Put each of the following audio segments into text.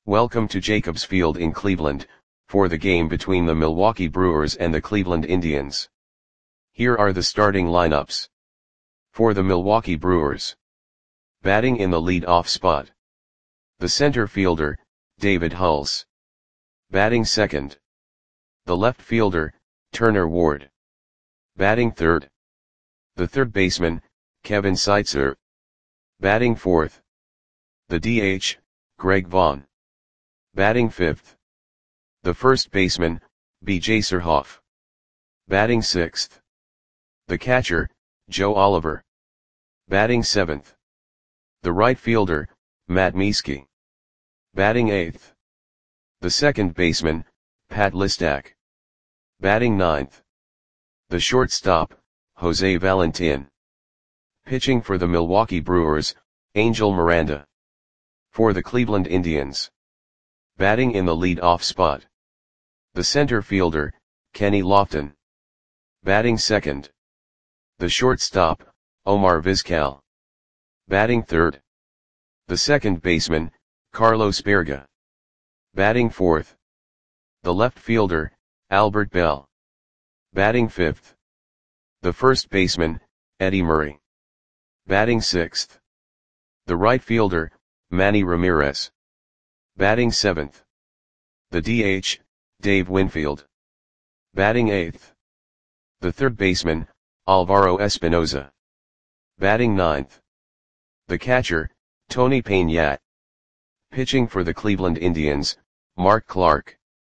Welcome to Jacobs Field in Cleveland, for the game between the Milwaukee Brewers and the Cleveland Indians. Here are the starting lineups. For the Milwaukee Brewers. Batting in the lead-off spot. The center fielder, David Hulse. Batting second. The left fielder, Turner Ward. Batting third. The third baseman, Kevin Seitzer. Batting fourth. The DH, Greg Vaughn. Batting fifth. The first baseman, B.J. Surhoff. Batting sixth. The catcher, Joe Oliver. Batting seventh. The right fielder, Matt Mieske. Batting eighth. The second baseman, Pat Listak. Batting ninth. The shortstop, Jose Valentin. Pitching for the Milwaukee Brewers, Angel Miranda. For the Cleveland Indians. Batting in the lead-off spot. The center fielder, Kenny Lofton. Batting second. The shortstop, Omar Vizquel. Batting third. The second baseman, Carlos Baerga. Batting fourth. The left fielder, Albert Belle. Batting fifth. The first baseman, Eddie Murray. Batting sixth. The right fielder, Manny Ramirez. Batting seventh. The DH, Dave Winfield. Batting eighth. The third baseman, Alvaro Espinoza. Batting ninth. The catcher, Tony Peña. Pitching for the Cleveland Indians, Mark Clark.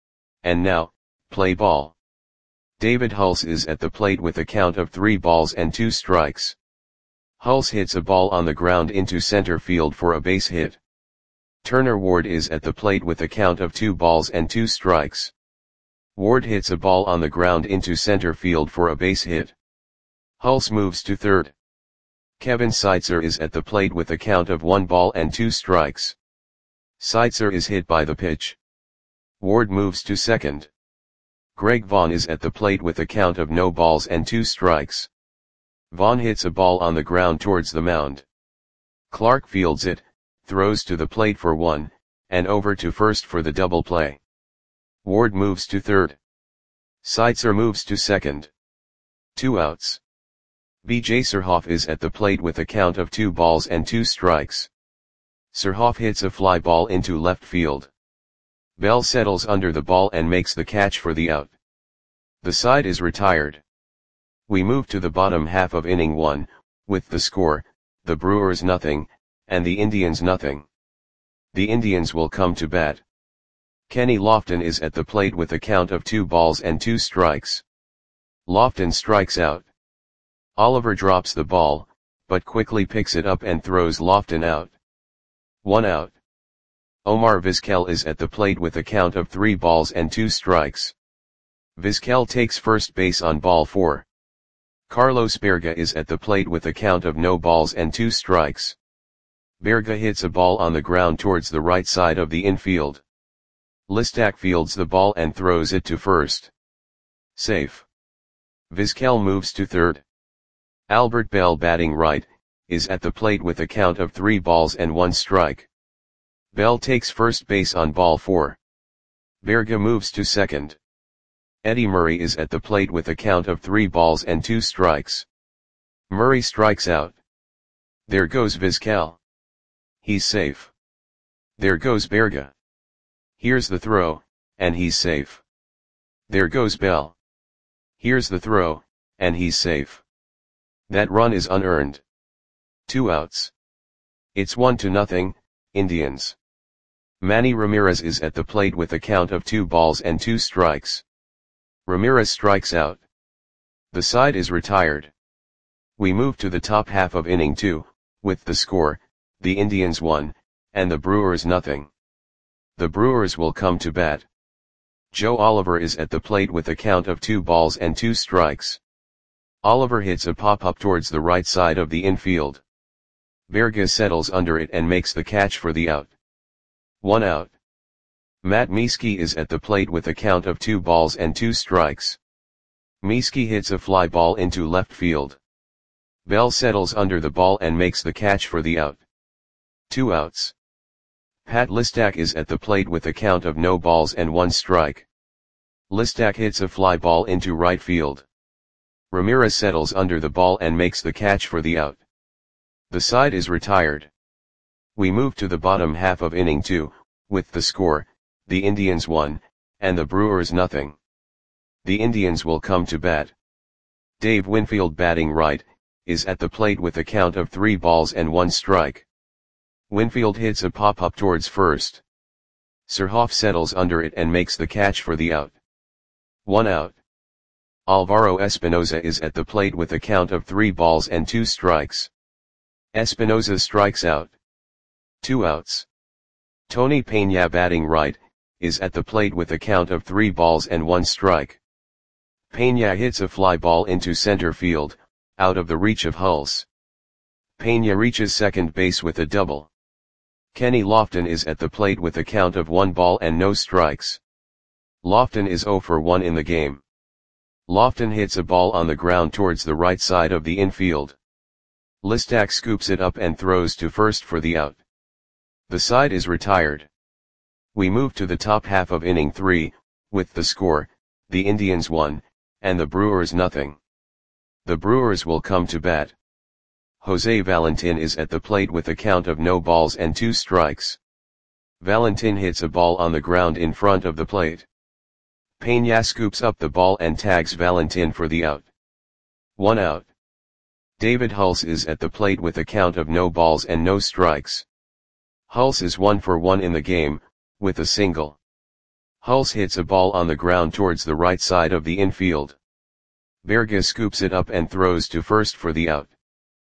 And now, play ball. David Hulse is at the plate with a count of 3 balls and 2 strikes. Hulse hits a ball on the ground into center field for a base hit. Turner Ward is at the plate with a count of 2 balls and 2 strikes. Ward hits a ball on the ground into center field for a base hit. Hulse moves to third. Kevin Seitzer is at the plate with a count of 1 ball and 2 strikes. Seitzer is hit by the pitch. Ward moves to second. Greg Vaughn is at the plate with a count of no balls and 2 strikes. Vaughn hits a ball on the ground towards the mound. Clark fields it, throws to the plate for 1, and over to first for the double play. Ward moves to third. Seitzer moves to second. 2 outs. B.J. Surhoff is at the plate with a count of 2 balls and 2 strikes. Surhoff hits a fly ball into left field. Bell settles under the ball and makes the catch for the out. The side is retired. We move to the bottom half of inning 1, with the score, the Brewers nothing, and the Indians nothing. The Indians will come to bat. Kenny Lofton is at the plate with a count of 2 balls and 2 strikes. Lofton strikes out. Oliver drops the ball, but quickly picks it up and throws Lofton out. 1 out. Omar Vizquel is at the plate with a count of 3 balls and 2 strikes. Vizquel takes first base on ball 4. Carlos Baerga is at the plate with a count of no balls and 2 strikes. Baerga hits a ball on the ground towards the right side of the infield. Listak fields the ball and throws it to first. Safe. Vizquel moves to third. Albert Belle, batting right, is at the plate with a count of 3 balls and 1 strike. Bell takes first base on ball 4. Baerga moves to second. Eddie Murray is at the plate with a count of 3 balls and 2 strikes. Murray strikes out. There goes Vizquel. He's safe. There goes Baerga. Here's the throw, and he's safe. There goes Bell. Here's the throw, and he's safe. That run is unearned. 2 outs. It's 1-0, Indians. Manny Ramirez is at the plate with a count of 2 balls and 2 strikes. Ramirez strikes out. The side is retired. We move to the top half of inning 2, with the score, the Indians 1, and the Brewers nothing. The Brewers will come to bat. Joe Oliver is at the plate with a count of 2 balls and 2 strikes. Oliver hits a pop-up towards the right side of the infield. Baerga settles under it and makes the catch for the out. 1 out. Matt Mieske is at the plate with a count of 2 balls and 2 strikes. Mieske hits a fly ball into left field. Bell settles under the ball and makes the catch for the out. 2 outs. Pat Listak is at the plate with a count of no balls and 1 strike. Listak hits a fly ball into right field. Ramirez settles under the ball and makes the catch for the out. The side is retired. We move to the bottom half of inning 2, with the score, the Indians 1, and the Brewers nothing. The Indians will come to bat. Dave Winfield, batting right, is at the plate with a count of 3 balls and 1 strike. Winfield hits a pop-up towards first. Surhoff settles under it and makes the catch for the out. 1 out. Alvaro Espinoza is at the plate with a count of 3 balls and 2 strikes. Espinoza strikes out. 2 outs. Tony Peña, batting right, is at the plate with a count of 3 balls and 1 strike. Peña hits a fly ball into center field, out of the reach of Hulse. Peña reaches second base with a double. Kenny Lofton is at the plate with a count of 1 ball and no strikes. Lofton is 0 for 1 in the game. Lofton hits a ball on the ground towards the right side of the infield. Listak scoops it up and throws to first for the out. The side is retired. We move to the top half of inning 3, with the score, the Indians 1, and the Brewers nothing. The Brewers will come to bat. Jose Valentin is at the plate with a count of no balls and 2 strikes. Valentin hits a ball on the ground in front of the plate. Peña scoops up the ball and tags Valentin for the out. 1 out. David Hulse is at the plate with a count of no balls and no strikes. Hulse is 1 for 1 in the game, with a single. Hulse hits a ball on the ground towards the right side of the infield. Berga scoops it up and throws to first for the out.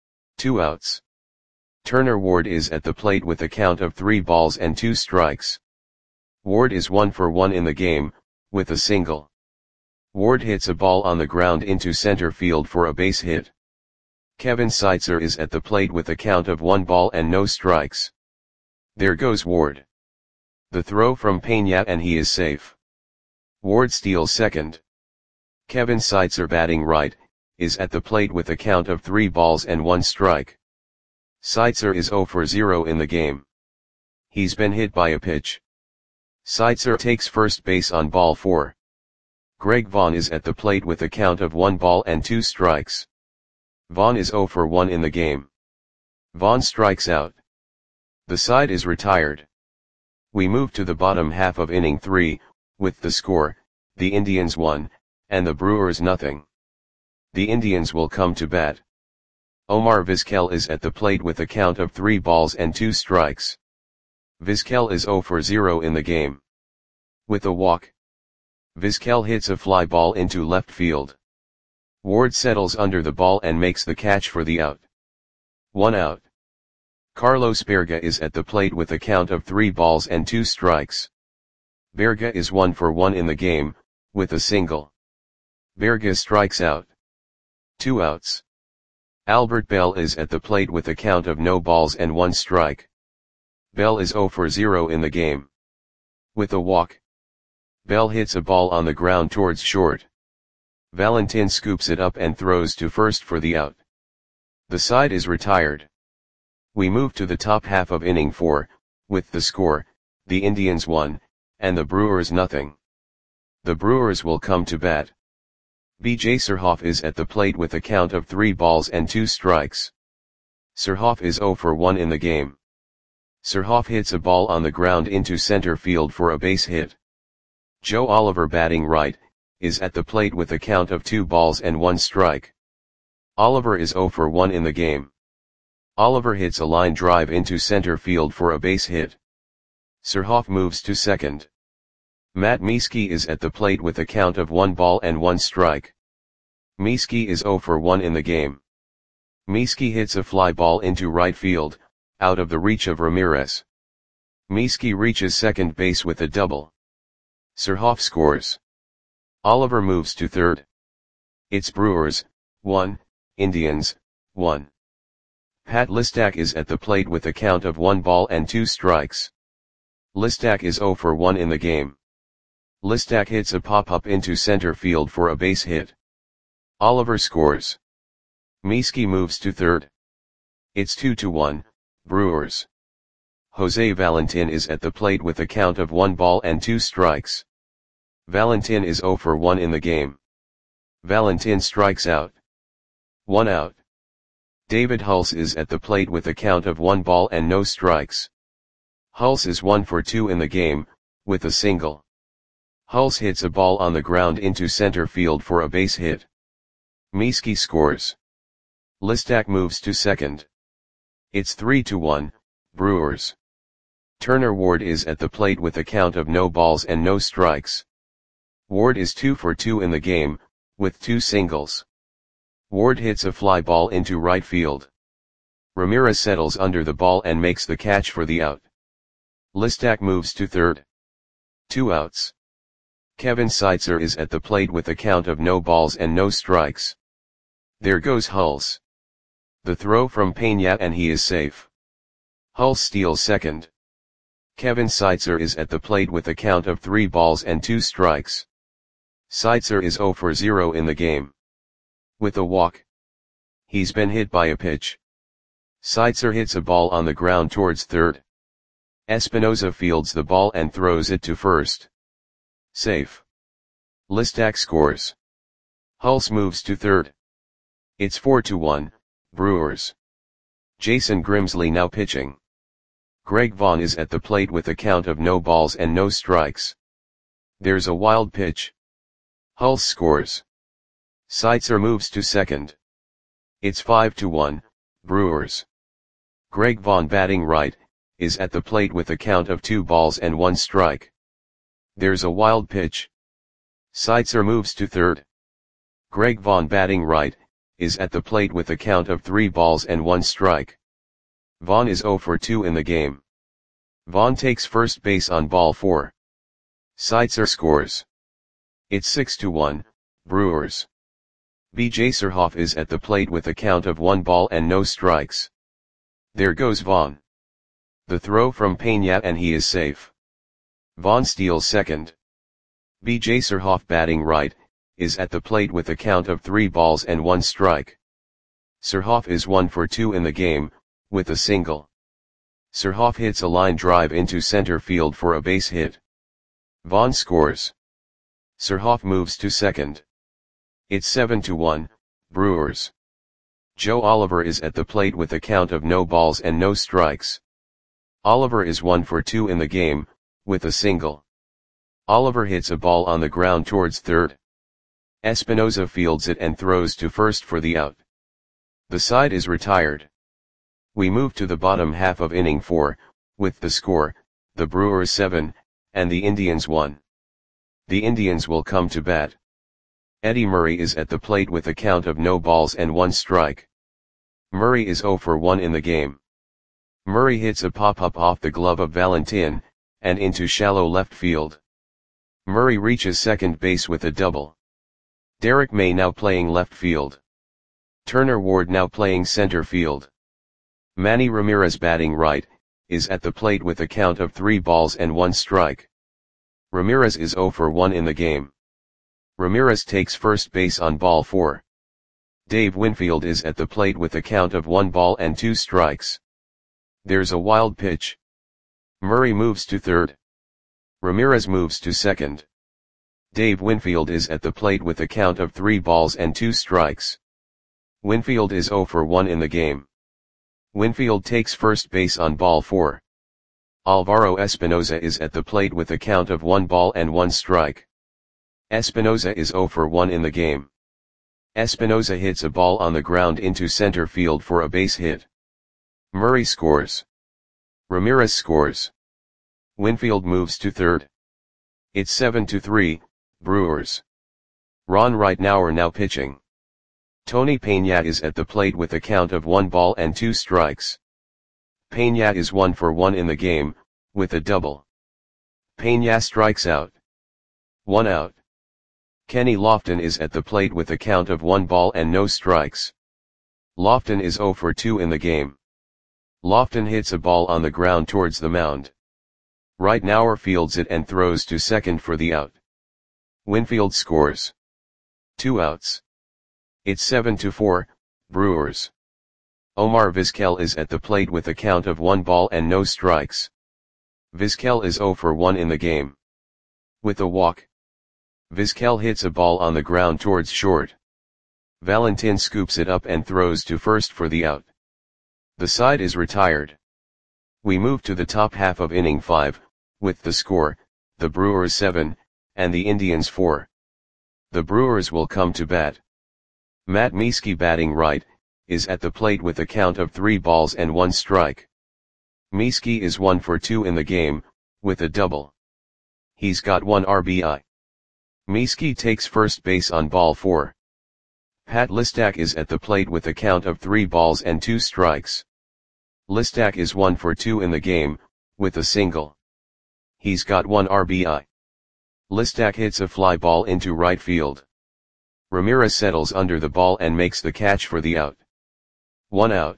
2 outs. Turner Ward is at the plate with a count of 3 balls and 2 strikes. Ward is 1 for 1 in the game, with a single. Ward hits a ball on the ground into center field for a base hit. Kevin Seitzer is at the plate with a count of 1 ball and no strikes. There goes Ward. The throw from Peña and he is safe. Ward steals second. Kevin Seitzer, batting right, is at the plate with a count of 3 balls and 1 strike. Seitzer is 0 for 0 in the game. He's been hit by a pitch. Seitzer takes first base on ball 4. Greg Vaughn is at the plate with a count of 1 ball and 2 strikes. Vaughn is 0 for 1 in the game. Vaughn strikes out. The side is retired. We move to the bottom half of inning 3, with the score, the Indians 1, and the Brewers nothing. The Indians will come to bat. Omar Vizquel is at the plate with a count of 3 balls and 2 strikes. Vizquel is 0 for 0 in the game. With a walk. Vizquel hits a fly ball into left field. Ward settles under the ball and makes the catch for the out. 1 out. Carlos Berga is at the plate with a count of 3 balls and 2 strikes. Berga is 1 for 1 in the game, with a single. Berga strikes out. 2 outs. Albert Bell is at the plate with a count of no balls and 1 strike. Bell is 0 for 0 in the game. With a walk. Bell hits a ball on the ground towards short. Valentin scoops it up and throws to first for the out. The side is retired. We move to the top half of inning 4, with the score, the Indians 1, and the Brewers nothing. The Brewers will come to bat. B.J. Surhoff is at the plate with a count of 3 balls and 2 strikes. Surhoff is 0 for 1 in the game. Surhoff hits a ball on the ground into center field for a base hit. Joe Oliver, batting right, is at the plate with a count of 2 balls and 1 strike. Oliver is 0 for 1 in the game. Oliver hits a line drive into center field for a base hit. Surhoff moves to second. Matt Mieske is at the plate with a count of 1 ball and 1 strike. Mieske is 0 for 1 in the game. Mieske hits a fly ball into right field, out of the reach of Ramirez. Mieske reaches second base with a double. Surhoff scores. Oliver moves to third. It's Brewers, 1, Indians, 1. Pat Listak is at the plate with a count of 1 ball and 2 strikes. Listak is 0 for 1 in the game. Listak hits a pop-up into center field for a base hit. Oliver scores. Mieske moves to third. It's 2-1, Brewers. Jose Valentin is at the plate with a count of 1 ball and 2 strikes. Valentin is 0 for 1 in the game. Valentin strikes out. 1 out. David Hulse is at the plate with a count of 1 ball and no strikes. Hulse is 1 for 2 in the game, with a single. Hulse hits a ball on the ground into center field for a base hit. Mieske scores. Listak moves to second. It's 3-1, Brewers. Turner Ward is at the plate with a count of no balls and no strikes. Ward is 2 for 2 in the game, with 2 singles. Ward hits a fly ball into right field. Ramirez settles under the ball and makes the catch for the out. Listak moves to third. 2 outs. Kevin Seitzer is at the plate with a count of no balls and no strikes. There goes Hulse. The throw from Peña and he is safe. Hulse steals second. Kevin Seitzer is at the plate with a count of 3 balls and 2 strikes. Seitzer is 0 for 0 in the game. With a walk. He's been hit by a pitch. Seitzer hits a ball on the ground towards third. Espinoza fields the ball and throws it to first. Safe. Listak scores. Hulse moves to third. It's 4-1, Brewers. Jason Grimsley now pitching. Greg Vaughn is at the plate with a count of no balls and no strikes. There's a wild pitch. Hulse scores. Seitzer moves to second. It's 5-1, Brewers. Greg Vaughn batting right, is at the plate with a count of 2 balls and 1 strike. There's a wild pitch. Seitzer moves to third. Greg Vaughn batting right, is at the plate with a count of 3 balls and 1 strike. Vaughn is 0 for 2 in the game. Vaughn takes first base on ball 4. Seitzer scores. It's 6-1, Brewers. B.J. Surhoff is at the plate with a count of 1 ball and no strikes. There goes Vaughn. The throw from Peña and he is safe. Vaughn steals second. B.J. Surhoff batting right, is at the plate with a count of 3 balls and 1 strike. Surhoff is 1 for 2 in the game, with a single. Surhoff hits a line drive into center field for a base hit. Vaughn scores. Surhoff moves to second. It's 7-1, Brewers. Joe Oliver is at the plate with a count of no balls and no strikes. Oliver is 1 for 2 in the game, with a single. Oliver hits a ball on the ground towards third. Espinoza fields it and throws to first for the out. The side is retired. We move to the bottom half of inning 4, with the score, the Brewers 7, and the Indians 1. The Indians will come to bat. Eddie Murray is at the plate with a count of no balls and 1 strike. Murray is 0 for 1 in the game. Murray hits a pop-up off the glove of Valentin, and into shallow left field. Murray reaches second base with a double. Derek May now playing left field. Turner Ward now playing center field. Manny Ramirez batting right, is at the plate with a count of 3 balls and 1 strike. Ramirez is 0 for 1 in the game. Ramirez takes first base on ball 4. Dave Winfield is at the plate with a count of 1 ball and 2 strikes. There's a wild pitch. Murray moves to third. Ramirez moves to second. Dave Winfield is at the plate with a count of 3 balls and 2 strikes. Winfield is 0 for 1 in the game. Winfield takes first base on ball 4. Alvaro Espinoza is at the plate with a count of 1 ball and 1 strike. Espinoza is 0 for 1 in the game. Espinoza hits a ball on the ground into center field for a base hit. Murray scores. Ramirez scores. Winfield moves to third. It's 7-3, Brewers. Ron Ritenour now pitching. Tony Peña is at the plate with a count of 1 ball and 2 strikes. Peña is 1 for 1 in the game, with a double. Peña strikes out. 1 out. Kenny Lofton is at the plate with a count of 1 ball and no strikes. Lofton is 0 for 2 in the game. Lofton hits a ball on the ground towards the mound. Ritenour fields it and throws to second for the out. Winfield scores. 2 outs. It's 7-4, Brewers. Omar Vizquel is at the plate with a count of 1 ball and no strikes. Vizquel is 0 for 1 in the game. With a walk, Vizquel hits a ball on the ground towards short. Valentin scoops it up and throws to first for the out. The side is retired. We move to the top half of inning 5, with the score, the Brewers 7, and the Indians 4. The Brewers will come to bat. Matt Mieske, batting right, is at the plate with a count of 3 balls and 1 strike. Mieske is 1 for 2 in the game, with a double. He's got 1 RBI. Mieske takes first base on ball 4. Pat Listak is at the plate with a count of 3 balls and 2 strikes. Listak is 1 for 2 in the game, with a single. He's got 1 RBI. Listak hits a fly ball into right field. Ramirez settles under the ball and makes the catch for the out. 1 out.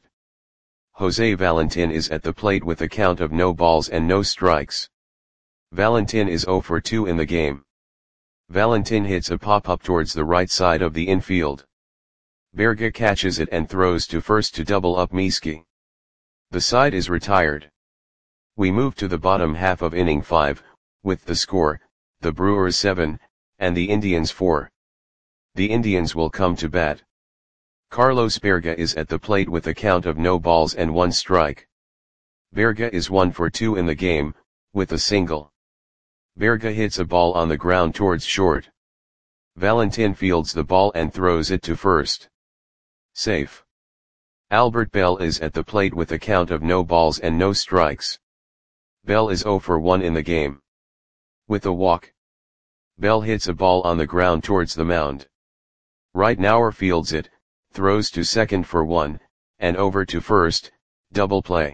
Jose Valentin is at the plate with a count of no balls and no strikes. Valentin is 0 for 2 in the game. Valentin hits a pop-up towards the right side of the infield. Berga catches it and throws to first to double up Mieske. The side is retired. We move to the bottom half of inning 5, with the score, the Brewers 7, and the Indians 4. The Indians will come to bat. Carlos Berga is at the plate with a count of no balls and 1 strike. Berga is 1 for 2 in the game, with a single. Berga hits a ball on the ground towards short. Valentin fields the ball and throws it to first. Safe. Albert Bell is at the plate with a count of no balls and no strikes. Bell is 0 for 1 in the game. With a walk, Bell hits a ball on the ground towards the mound. Reitnauer fields it, throws to second for 1, and over to first, double play.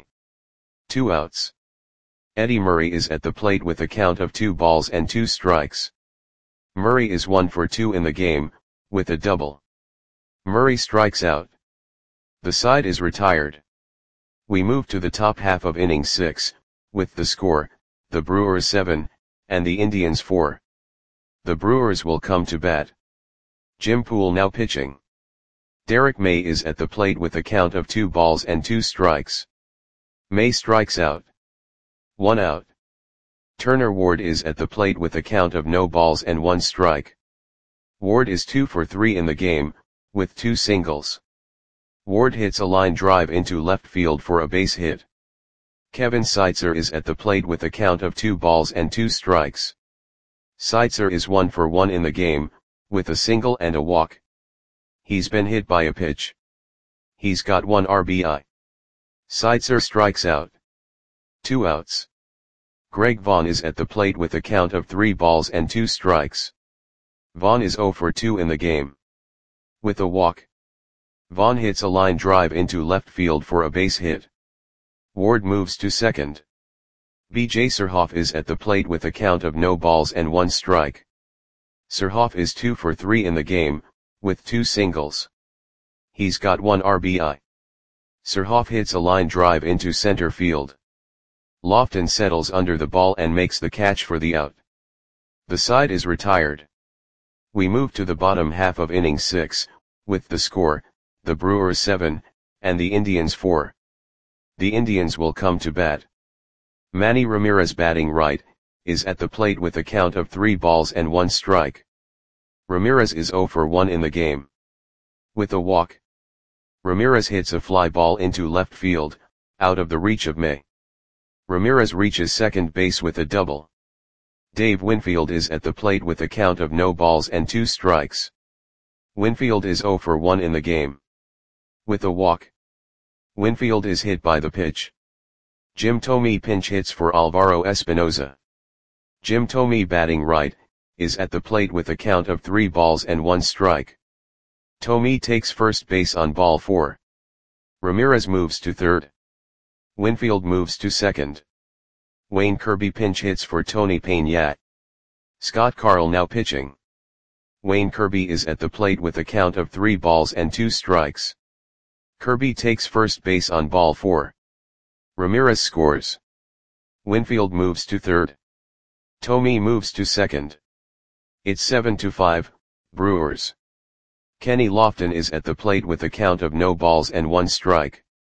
2 outs. Eddie Murray is at the plate with a count of 2 balls and 2 strikes. Murray is 1 for 2 in the game, with a double. Murray strikes out. The side is retired. We move to the top half of inning 6, with the score, the Brewers 7, and the Indians 4. The Brewers will come to bat. Jim Poole now pitching. Derek May is at the plate with a count of 2 balls and 2 strikes. May strikes out. 1 out. Turner Ward is at the plate with a count of no balls and 1 strike. Ward is 2 for 3 in the game, with 2 singles. Ward hits a line drive into left field for a base hit. Kevin Seitzer is at the plate with a count of 2 balls and 2 strikes. Seitzer is 1 for 1 in the game, with a single and a walk. He's been hit by a pitch. He's got 1 RBI. Seitzer strikes out. 2 outs. Greg Vaughn is at the plate with a count of 3 balls and 2 strikes. Vaughn is 0 for 2 in the game. With a walk, Vaughn hits a line drive into left field for a base hit. Ward moves to second. B.J. Surhoff is at the plate with a count of no balls and 1 strike. Surhoff is 2 for 3 in the game, with 2 singles. He's got 1 RBI. Surhoff hits a line drive into center field. Lofton settles under the ball and makes the catch for the out. The side is retired. We move to the bottom half of inning 6, with the score, the Brewers 7, and the Indians 4. The Indians will come to bat. Manny Ramirez, batting right, is at the plate with a count of 3 balls and 1 strike. Ramirez is 0 for 1 in the game. With a walk, Ramirez hits a fly ball into left field, out of the reach of May. Ramirez reaches second base with a double. Dave Winfield is at the plate with a count of no balls and 2 strikes. Winfield is 0 for 1 in the game. With a walk, Winfield is hit by the pitch. Jim Thome pinch hits for Alvaro Espinoza. Jim Thome, batting right, is at the plate with a count of 3 balls and 1 strike. Thome takes first base on ball 4. Ramirez moves to third. Winfield moves to second. Wayne Kirby pinch hits for Tony Peña. Scott Carl now pitching. Wayne Kirby is at the plate with a count of 3 balls and 2 strikes. Kirby takes first base on ball 4. Ramirez scores. Winfield moves to third. Thome moves to second. It's 7-5, Brewers. Kenny Lofton is at the plate with a count of no balls and 1 strike.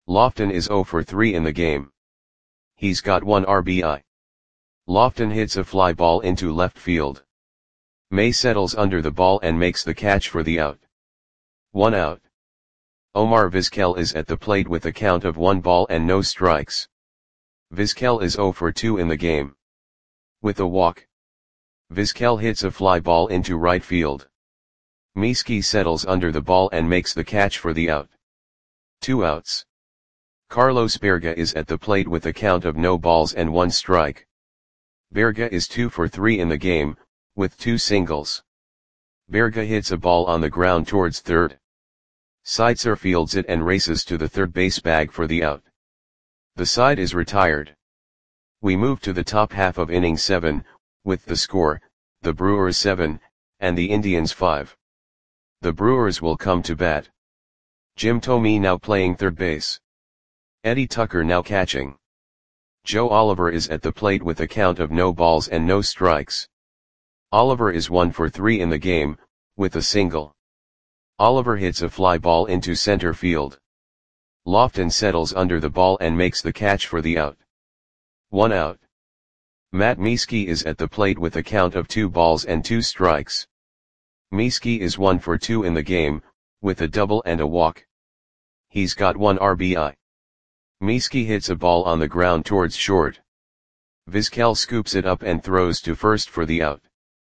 Lofton is 0 for 3 in the game. He's got 1 RBI. Lofton hits a fly ball into left field. May settles under the ball and makes the catch for the out. 1 out. Omar Vizquel is at the plate with a count of 1 ball and no strikes. Vizquel is 0 for 2 in the game. With a walk, Vizquel hits a fly ball into right field. Mieski settles under the ball and makes the catch for the out. 2 outs. Carlos Berga is at the plate with a count of no balls and 1 strike. Berga is 2 for 3 in the game, with 2 singles. Berga hits a ball on the ground towards third. Seitzer fields it and races to the third base bag for the out. The side is retired. We move to the top half of inning 7, with the score, the Brewers 7, and the Indians 5. The Brewers will come to bat. Jim Thome now playing third base. Eddie Tucker now catching. Joe Oliver is at the plate with a count of no balls and no strikes. Oliver is 1 for 3 in the game, with a single. Oliver hits a fly ball into center field. Lofton settles under the ball and makes the catch for the out. 1 out. Matt Mieski is at the plate with a count of 2 balls and 2 strikes. Mieski is 1 for 2 in the game, with a double and a walk. He's got 1 RBI. Mieski hits a ball on the ground towards short. Vizquel scoops it up and throws to first for the out.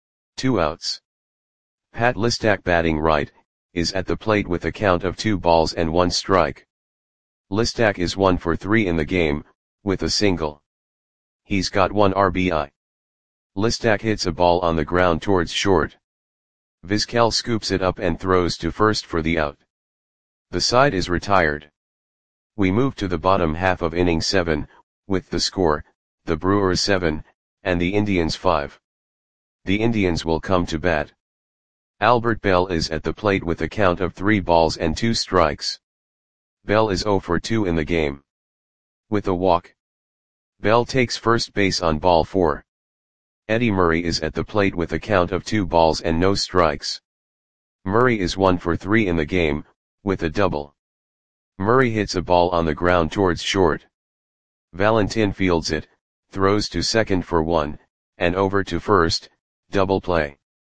2 outs. Pat Listak batting right, is at the plate with a count of 2 balls and 1 strike. Listak is 1 for 3 in the game, with a single. He's got 1 RBI. Listak hits a ball on the ground towards short. Vizquel scoops it up and throws to first for the out. The side is retired. We move to the bottom half of inning 7, with the score, the Brewers 7, and the Indians 5. The Indians will come to bat. Albert Bell is at the plate with a count of 3 balls and 2 strikes. Bell is 0 for 2 in the game. With a walk, Bell takes first base on ball 4. Eddie Murray is at the plate with a count of 2 balls and no strikes. Murray is 1 for 3 in the game, with a double. Murray hits a ball on the ground towards short. Valentin fields it, throws to second for 1, and over to first, double play.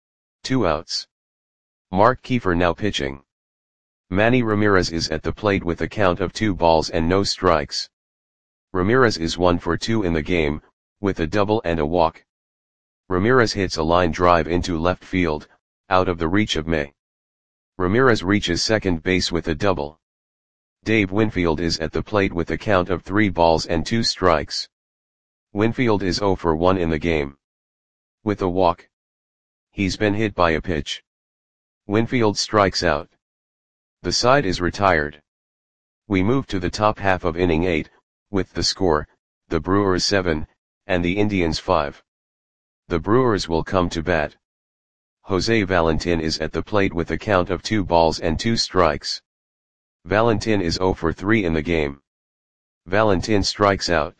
2 outs. Mark Kiefer now pitching. Manny Ramirez is at the plate with a count of 2 balls and no strikes. Ramirez is 1 for 2 in the game, with a double and a walk. Ramirez hits a line drive into left field, out of the reach of May. Ramirez reaches second base with a double. Dave Winfield is at the plate with a count of 3 balls and 2 strikes. Winfield is 0 for 1 in the game. With a walk, he's been hit by a pitch. Winfield strikes out. The side is retired. We move to the top half of inning 8, with the score, the Brewers 7, and the Indians 5. The Brewers will come to bat. Jose Valentin is at the plate with a count of 2 balls and 2 strikes. Valentin is 0 for 3 in the game. Valentin strikes out.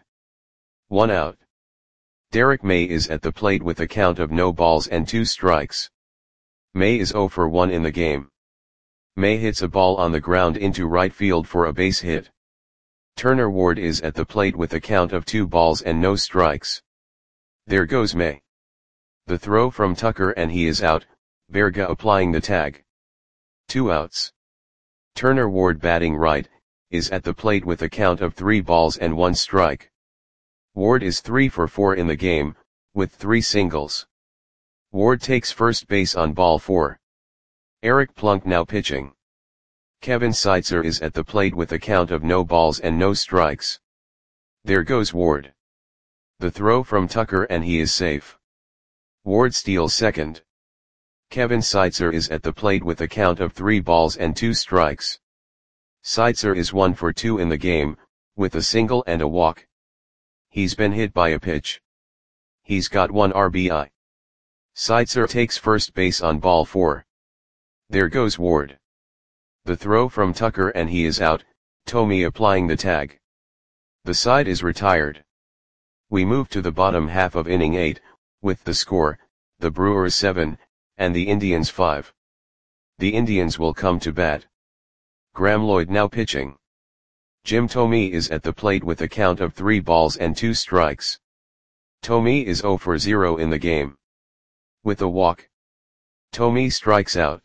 1 out. Derek May is at the plate with a count of no balls and 2 strikes. May is 0 for 1 in the game. May hits a ball on the ground into right field for a base hit. Turner Ward is at the plate with a count of 2 balls and no strikes. There goes May. The throw from Tucker and he is out, Berga applying the tag. 2 outs. Turner Ward batting right, is at the plate with a count of 3 balls and 1 strike. Ward is 3 for 4 in the game, with 3 singles. Ward takes first base on ball 4. Eric Plunk now pitching. Kevin Seitzer is at the plate with a count of no balls and no strikes. There goes Ward. The throw from Tucker and he is safe. Ward steals second. Kevin Seitzer is at the plate with a count of 3 balls and 2 strikes. Seitzer is 1 for 2 in the game, with a single and a walk. He's been hit by a pitch. He's got 1 RBI. Seitzer takes first base on ball 4. There goes Ward. The throw from Tucker and he is out, Thome applying the tag. The side is retired. We move to the bottom half of inning 8, with the score, the Brewers 7, and the Indians 5. The Indians will come to bat. Graham Lloyd now pitching. Jim Thome is at the plate with a count of 3 balls and 2 strikes. Thome is 0 for 0 in the game. With a walk, Thome strikes out.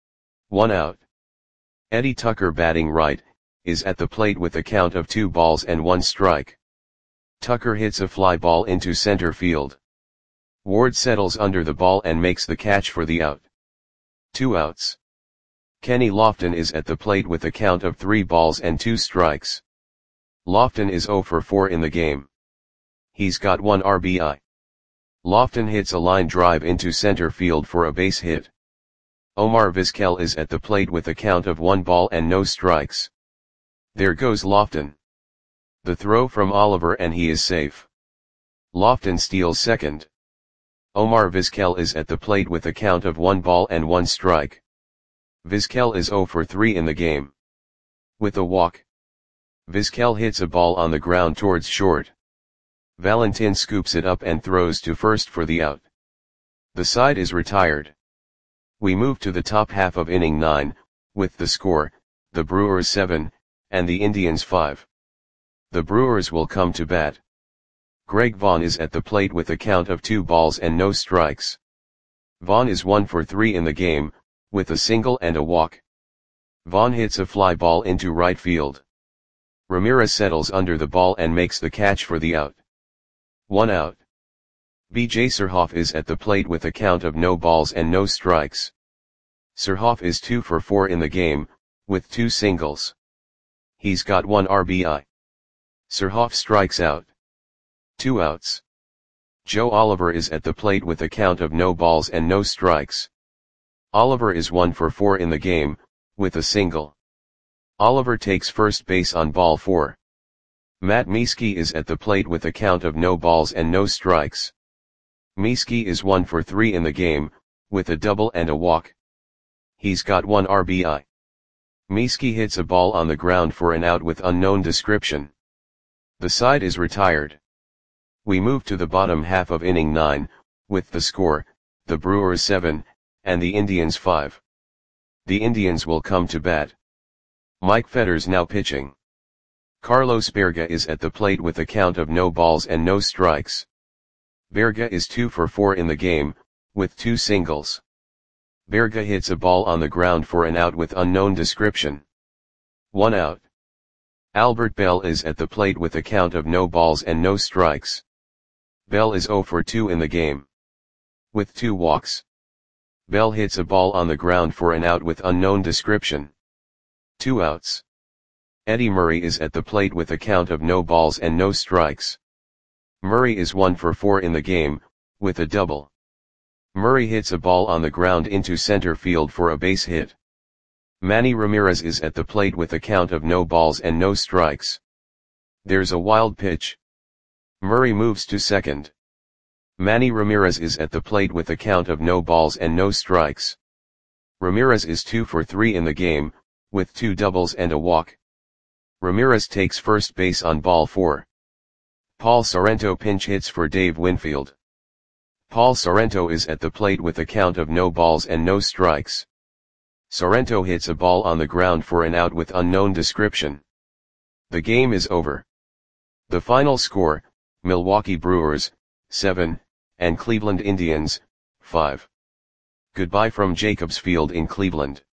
1 out. Eddie Tucker, batting right, is at the plate with a count of 2 balls and 1 strike. Tucker hits a fly ball into center field. Ward settles under the ball and makes the catch for the out. 2 outs. Kenny Lofton is at the plate with a count of 3 balls and 2 strikes. Lofton is 0 for 4 in the game. He's got 1 RBI. Lofton hits a line drive into center field for a base hit. Omar Vizquel is at the plate with a count of 1 ball and no strikes. There goes Lofton. The throw from Oliver and he is safe. Lofton steals second. Omar Vizquel is at the plate with a count of 1 ball and 1 strike. Vizquel is 0 for 3 in the game. With a walk, Vizquel hits a ball on the ground towards short. Valentin scoops it up and throws to first for the out. The side is retired. We move to the top half of inning 9, with the score, the Brewers 7, and the Indians 5. The Brewers will come to bat. Greg Vaughn is at the plate with a count of 2 balls and no strikes. Vaughn is 1 for 3 in the game, with a single and a walk. Vaughn hits a fly ball into right field. Ramirez settles under the ball and makes the catch for the out. 1 out. B.J. Surhoff is at the plate with a count of no balls and no strikes. Surhoff is 2 for 4 in the game, with 2 singles. He's got 1 RBI. Surhoff strikes out. 2 outs. Joe Oliver is at the plate with a count of no balls and no strikes. Oliver is 1 for 4 in the game, with a single. Oliver takes first base on ball 4. Matt Mieske is at the plate with a count of no balls and no strikes. Mieske is 1 for 3 in the game, with a double and a walk. He's got 1 RBI. Mieske hits a ball on the ground for an out with unknown description. The side is retired. We move to the bottom half of inning 9, with the score, the Brewers 7, and the Indians 5. The Indians will come to bat. Mike Fetters now pitching. Carlos Berga is at the plate with a count of no balls and no strikes. Berga is 2 for 4 in the game, with 2 singles. Berga hits a ball on the ground for an out with unknown description. 1 out. Albert Bell is at the plate with a count of no balls and no strikes. Bell is 0 for 2 in the game. With 2 walks, Bell hits a ball on the ground for an out with unknown description. 2 outs. Eddie Murray is at the plate with a count of no balls and no strikes. Murray is 1 for 4 in the game, with a double. Murray hits a ball on the ground into center field for a base hit. Manny Ramirez is at the plate with a count of no balls and no strikes. There's a wild pitch. Murray moves to second. Manny Ramirez is at the plate with a count of no balls and no strikes. Ramirez is 2 for 3 in the game, with 2 doubles and a walk. Ramirez takes first base on ball 4. Paul Sorrento pinch hits for Dave Winfield. Paul Sorrento is at the plate with a count of no balls and no strikes. Sorrento hits a ball on the ground for an out with unknown description. The game is over. The final score, Milwaukee Brewers, 7, and Cleveland Indians, 5. Goodbye from Jacobs Field in Cleveland.